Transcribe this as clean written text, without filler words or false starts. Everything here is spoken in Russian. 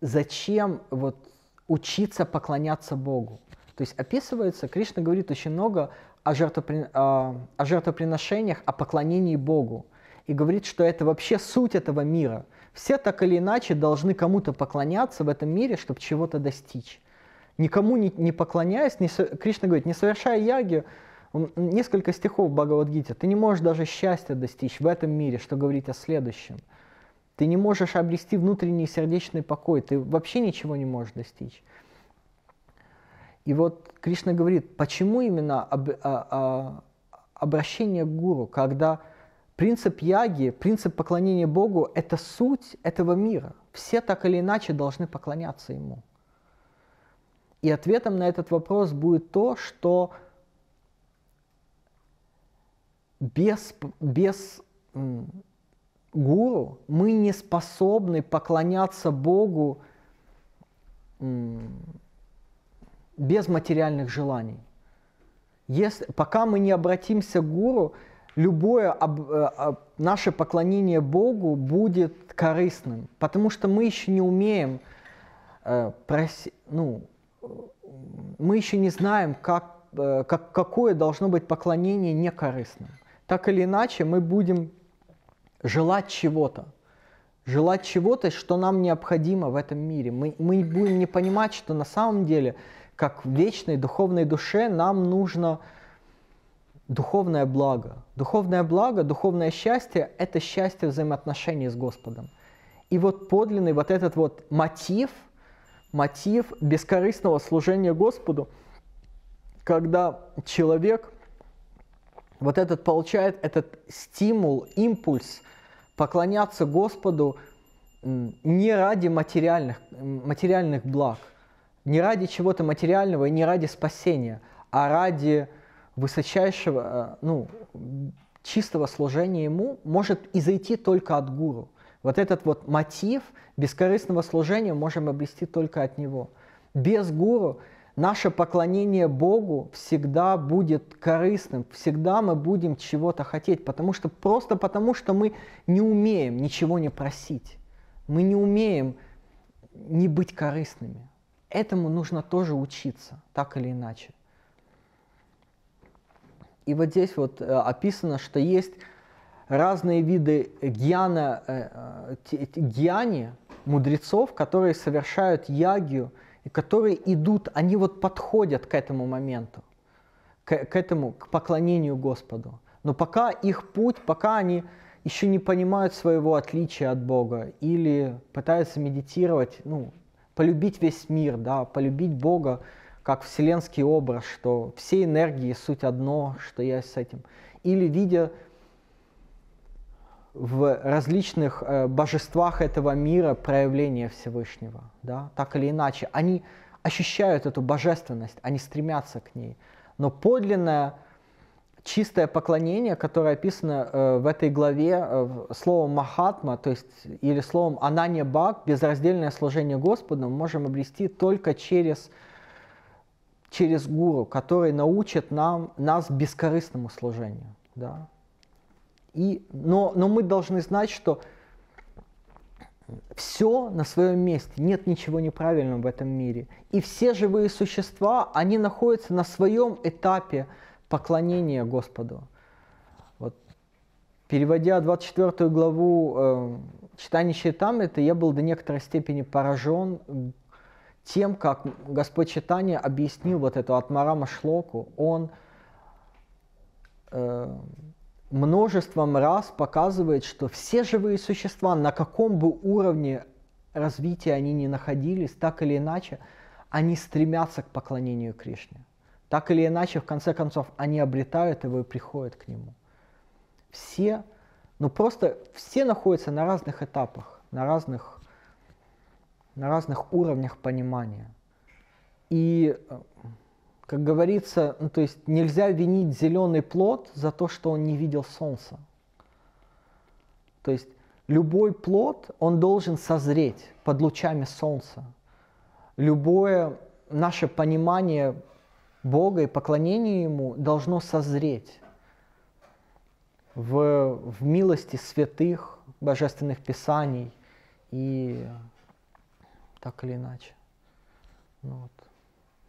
зачем вот учиться поклоняться Богу. То есть описывается, Кришна говорит очень много о жертвоприношениях, о поклонении Богу. И говорит, что это вообще суть этого мира. Все так или иначе должны кому-то поклоняться в этом мире, чтобы чего-то достичь. Никому не поклоняясь, Кришна говорит, не совершая яги, несколько стихов в Бхагавад-гите, ты не можешь даже счастья достичь в этом мире, что говорить о следующем. Ты не можешь обрести внутренний сердечный покой, ты вообще ничего не можешь достичь. И вот Кришна говорит, почему именно обращение к гуру, когда принцип яги, принцип поклонения Богу – это суть этого мира. Все так или иначе должны поклоняться Ему. И ответом на этот вопрос будет то, что без гуру мы не способны поклоняться Богу без материальных желаний. Пока мы не обратимся к гуру, любое наше поклонение Богу будет корыстным, потому что мы еще не умеем мы еще не знаем, какое должно быть поклонение некорыстным. Так или иначе, мы будем желать чего-то, что нам необходимо в этом мире. Мы будем не понимать, что на самом деле, как в вечной духовной душе, нам нужно духовное благо. Духовное благо, духовное счастье – это счастье взаимоотношений с Господом. И вот подлинный вот этот вот мотив бескорыстного служения Господу, когда человек получает этот стимул, импульс поклоняться Господу не ради материальных благ, не ради чего-то материального и не ради спасения, а ради высочайшего, чистого служения Ему, может изойти только от гуру. Вот этот вот мотив бескорыстного служения можем обрести только от Него. Без гуру наше поклонение Богу всегда будет корыстным, всегда мы будем чего-то хотеть, потому что мы не умеем ничего не просить, мы не умеем не быть корыстными. Этому нужно тоже учиться, так или иначе. И вот здесь вот описано, что есть разные виды гьяни, мудрецов, которые совершают ягью, и которые они вот подходят к этому моменту, к поклонению Господу. Но пока их путь, пока они еще не понимают своего отличия от Бога или пытаются медитировать, полюбить весь мир, да, полюбить Бога как вселенский образ, что все энергии суть одно, что я с этим. Или видя в различных божествах этого мира проявление Всевышнего, да, так или иначе. Они ощущают эту божественность, они стремятся к ней. Но подлинное чистое поклонение, которое описано в этой главе словом «махатма», то есть или словом «ананья бхак», безраздельное служение Господу, мы можем обрести только через гуру, который научит нас бескорыстному служению. Да? Но мы должны знать, что все на своем месте, нет ничего неправильного в этом мире. И все живые существа, они находятся на своем этапе поклонения Господу. Вот, переводя 24 главу Чайтанья Чаритамриты, я был до некоторой степени поражен тем, как Господь Чайтанья объяснил вот эту Атмарама Шлоку. Он множеством раз показывает, что все живые существа, на каком бы уровне развития они ни находились, так или иначе, они стремятся к поклонению Кришне. Так или иначе, в конце концов, они обретают его и приходят к нему. Все находятся на разных этапах, на разных уровнях понимания. И как говорится, то есть нельзя винить зеленый плод за то, что он не видел солнца. То есть любой плод, он должен созреть под лучами солнца. Любое наше понимание Бога и поклонение Ему должно созреть в милости святых, божественных писаний и так или иначе. Ну, вот.